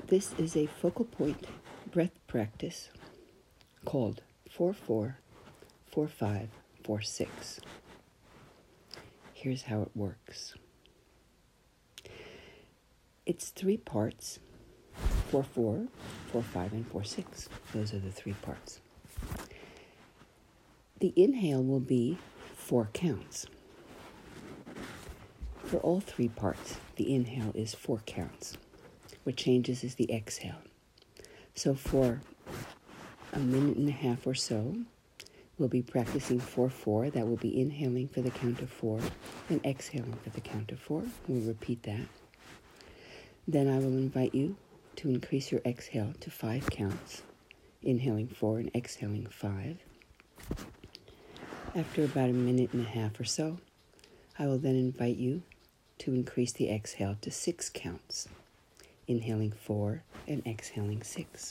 This is a focal point breath practice called 4-4-4-5-4-6. Here's how it works. It's 3 parts, 4-4, 4-5, and 4-6. Those are the 3 parts. The inhale will be 4 counts. For all 3 parts, the inhale is 4 counts. What changes is the exhale. So for a minute and a half or so, we'll be practicing 4-4. That will be inhaling for the count of 4 and exhaling for the count of 4. We'll repeat that. Then I will invite you to increase your exhale to 5 counts, inhaling 4 and exhaling 5. After about a minute and a half or so, I will then invite you to increase the exhale to 6 counts, inhaling 4 and exhaling 6.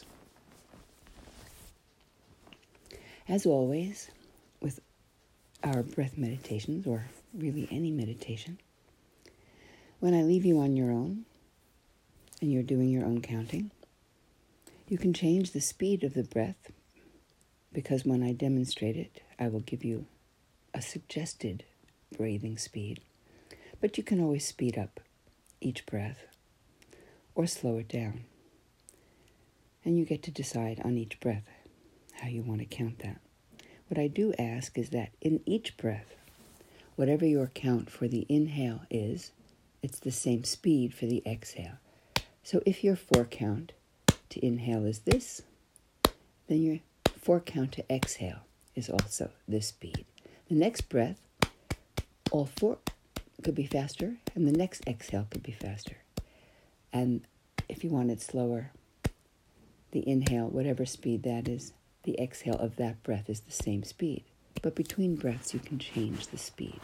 As always, with our breath meditations, or really any meditation, when I leave you on your own and you're doing your own counting, you can change the speed of the breath, because when I demonstrate it, I will give you a suggested breathing speed, but you can always speed up each breath or slow it down. And you get to decide on each breath how you want to count that. What I do ask is that in each breath, whatever your count for the inhale is, it's the same speed for the exhale. So if your 4 count to inhale is this, then your 4 count to exhale is also this speed. The next breath, all 4 could be faster, and the next exhale could be faster. And if you want it slower, the inhale, whatever speed that is, the exhale of that breath is the same speed. But between breaths, you can change the speed.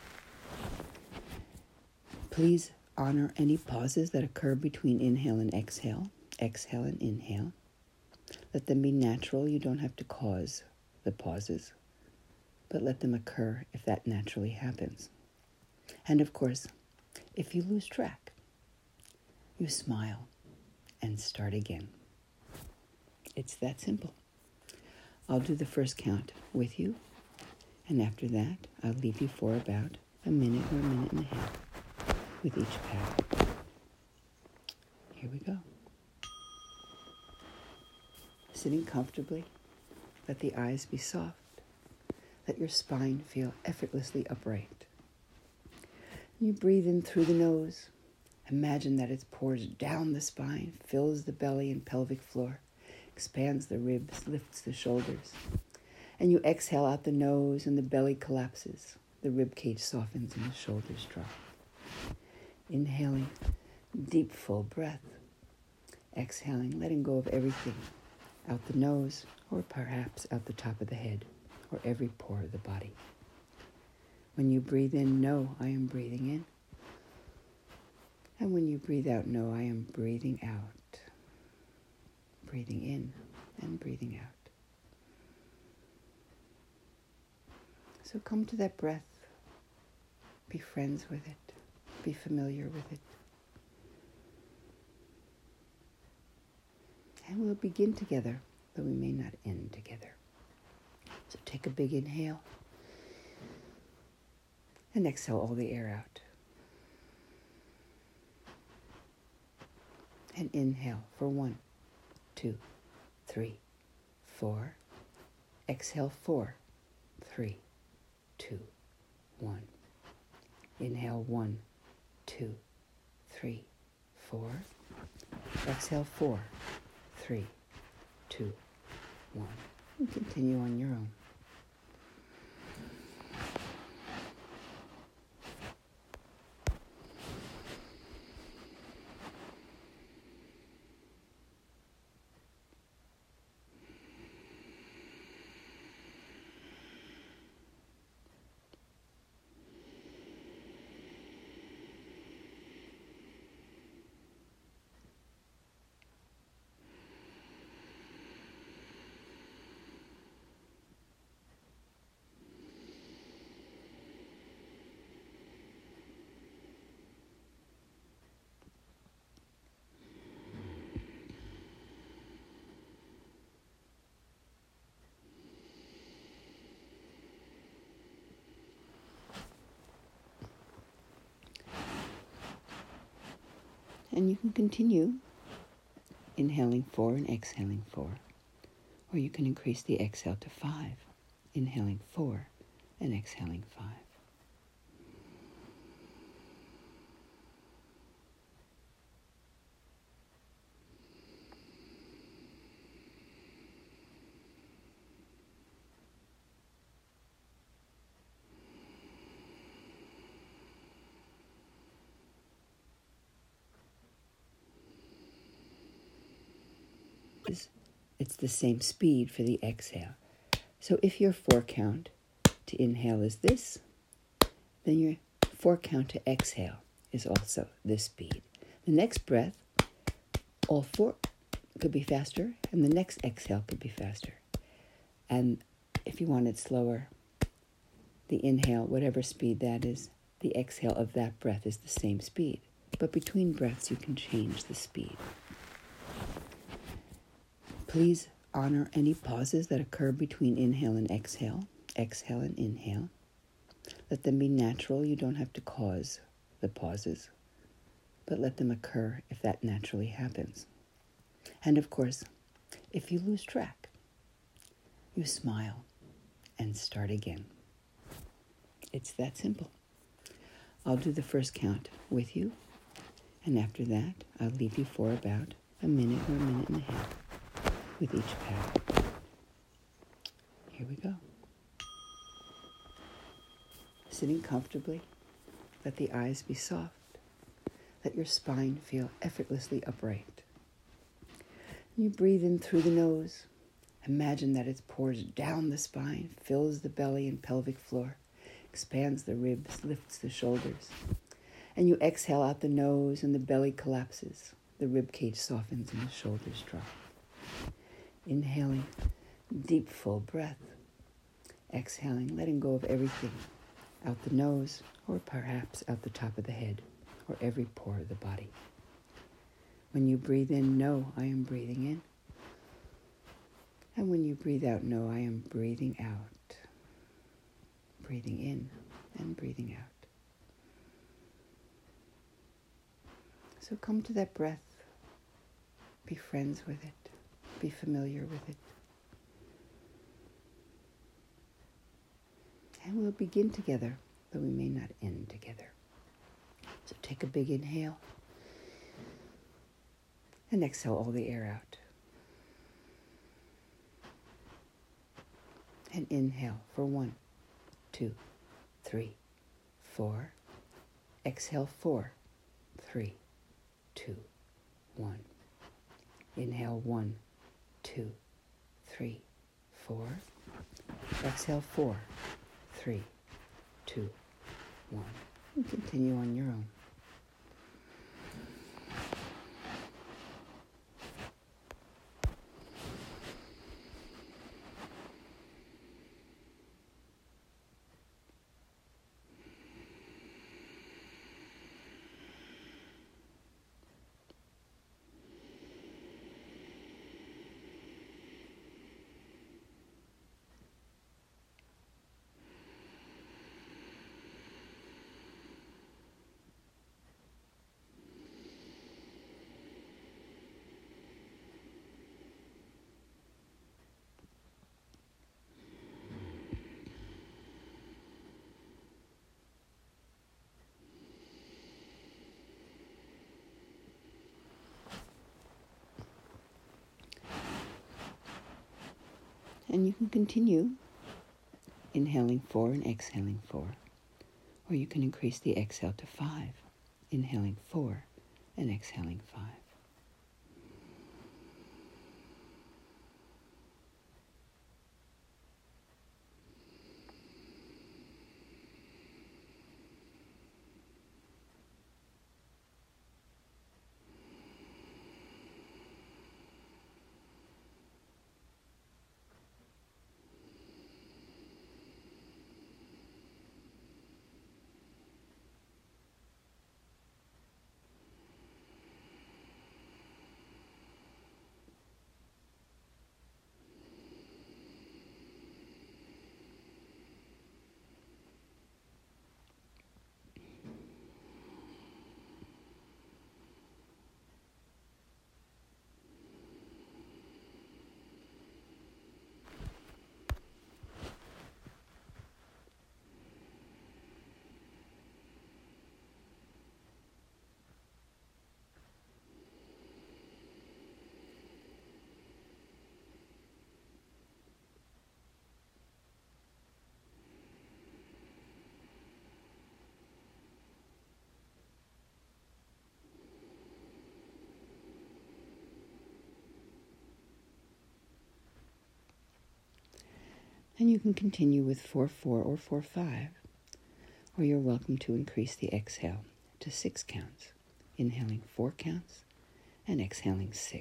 Please honor any pauses that occur between inhale and exhale and inhale. Let them be natural. You don't have to cause the pauses, but let them occur if that naturally happens. And of course, if you lose track, you smile and start again. It's that simple. I'll do the first count with you, and after that, I'll leave you for about a minute or a minute and a half with each pattern. Here we go. Sitting comfortably, let the eyes be soft. Let your spine feel effortlessly upright. You breathe in through the nose. Imagine that it pours down the spine, fills the belly and pelvic floor, expands the ribs, lifts the shoulders. And you exhale out the nose and the belly collapses. The rib cage softens and the shoulders drop. Inhaling, deep, full breath. Exhaling, letting go of everything out the nose, or perhaps out the top of the head, or every pore of the body. When you breathe in, know I am breathing in. And when you breathe out, know I am breathing out. Breathing in and breathing out. So come to that breath. Be friends with it. Be familiar with it. And we'll begin together, though we may not end together. So take a big inhale. And exhale all the air out. And inhale for 1, 2, 3, 4. Exhale 4, 3, 2, 1. Inhale 1, 2, 3, 4. Exhale 4, 3, 2, 1. And continue on your own. And you can continue inhaling 4 and exhaling 4. Or you can increase the exhale to 5, inhaling 4 and exhaling 5. It's the same speed for the exhale. So if your 4 count to inhale is this, then your 4 count to exhale is also this speed. The next breath, all 4 could be faster, and the next exhale could be faster. And if you want it slower, the inhale, whatever speed that is, the exhale of that breath is the same speed. But between breaths, you can change the speed. Please honor any pauses that occur between inhale and exhale and inhale. Let them be natural. You don't have to cause the pauses, but let them occur if that naturally happens. And of course, if you lose track, you smile and start again. It's that simple. I'll do the first count with you, and after that, I'll leave you for about a minute or a minute and a half with each pattern. Here we go. Sitting comfortably, let the eyes be soft. Let your spine feel effortlessly upright. You breathe in through the nose. Imagine that it pours down the spine, fills the belly and pelvic floor, expands the ribs, lifts the shoulders. And you exhale out the nose and the belly collapses. The rib cage softens and the shoulders drop. Inhaling, deep, full breath. Exhaling, letting go of everything. Out the nose, or perhaps out the top of the head, or every pore of the body. When you breathe in, know I am breathing in. And when you breathe out, know I am breathing out. Breathing in and breathing out. So come to that breath. Be friends with it. Be familiar with it. And we'll begin together, though we may not end together. So take a big inhale and exhale all the air out. And inhale for 1, 2, 3, 4. Exhale 4, 3, 2, 1. Inhale 1, 2, 3, 4. Exhale 4, 3, 2, 1. And continue on your own. And you can continue inhaling 4 and exhaling 4. Or you can increase the exhale to 5, inhaling 4 and exhaling 5. And you can continue with 4-4 or 4-5, or you're welcome to increase the exhale to 6 counts, inhaling 4 counts and exhaling 6.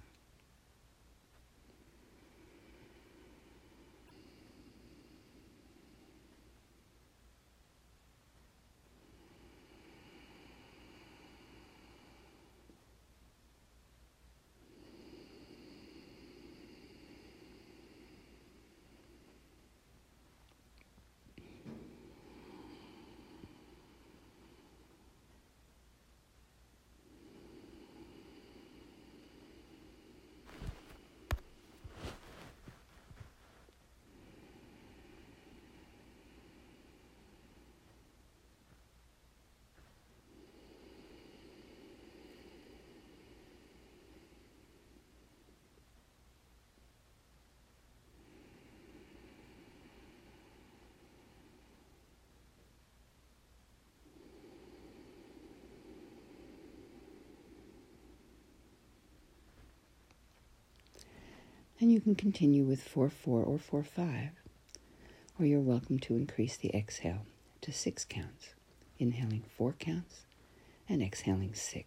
And you can continue with 4-4 or 4-5, or you're welcome to increase the exhale to 6 counts, inhaling 4 counts and exhaling 6.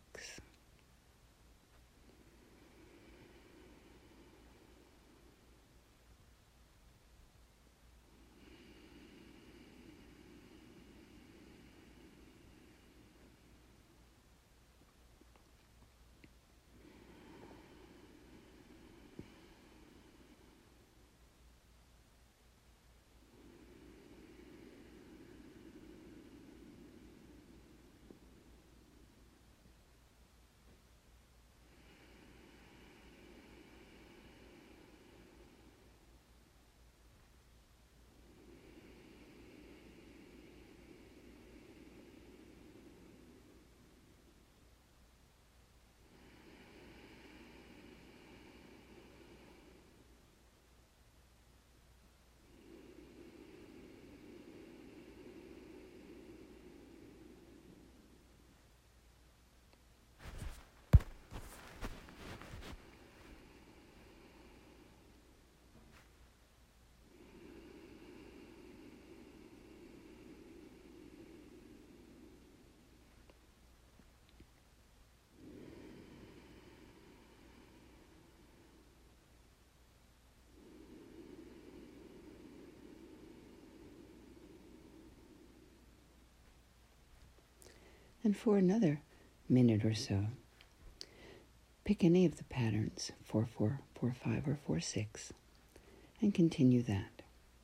And for another minute or so, pick any of the patterns, 4-4, 4-5, or 4-6, and continue that.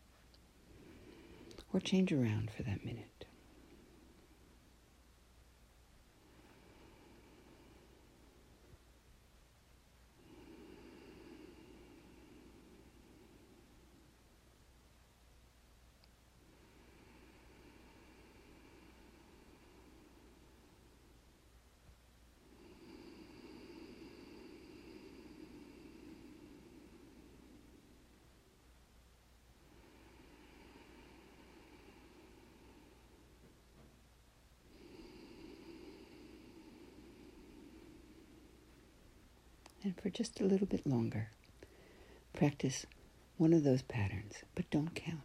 Or change around for that minute. And for just a little bit longer, practice one of those patterns, but don't count.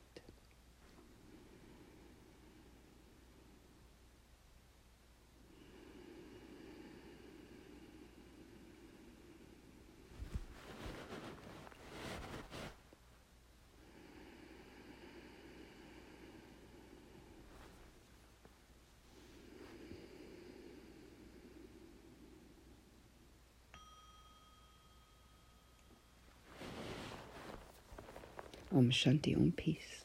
Om Shanti, Om Peace.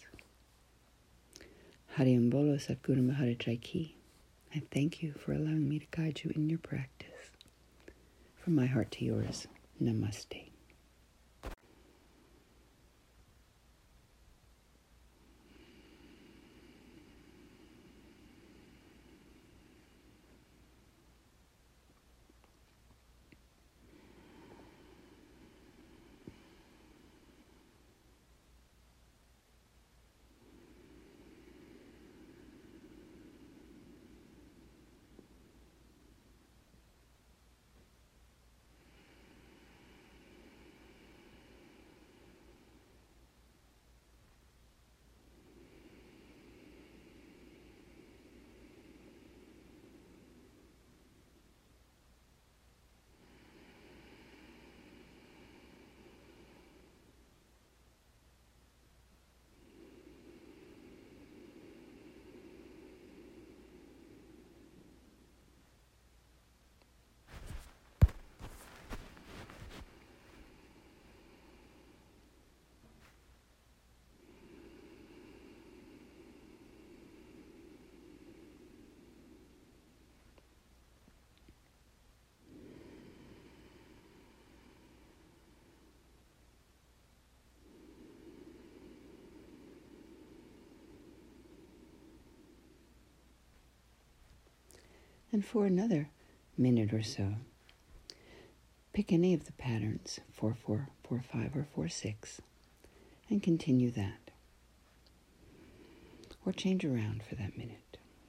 Hari Om Bolo Satguru Maharaj Ki. I thank you for allowing me to guide you in your practice. From my heart to yours, Namaste. And for another minute or so, pick any of the patterns, 4-4, 4-5, or 4-6, and continue that. Or change around for that minute.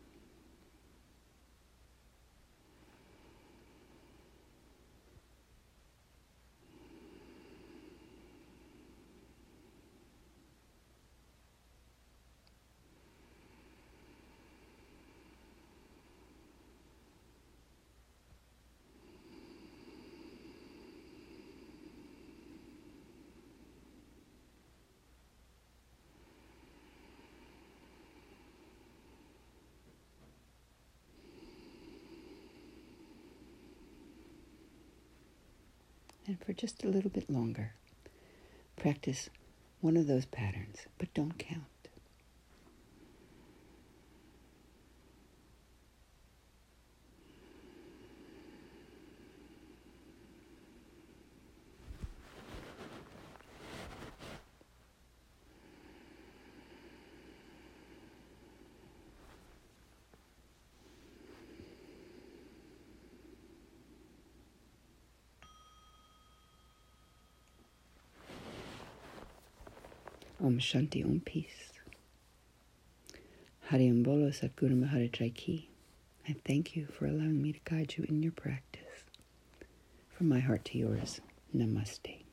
And for just a little bit longer, practice one of those patterns, but don't count. Om Shanti, Om Peace. Hari Om Bolo Satguru Maharaj Ki. I thank you for allowing me to guide you in your practice. From my heart to yours, Namaste.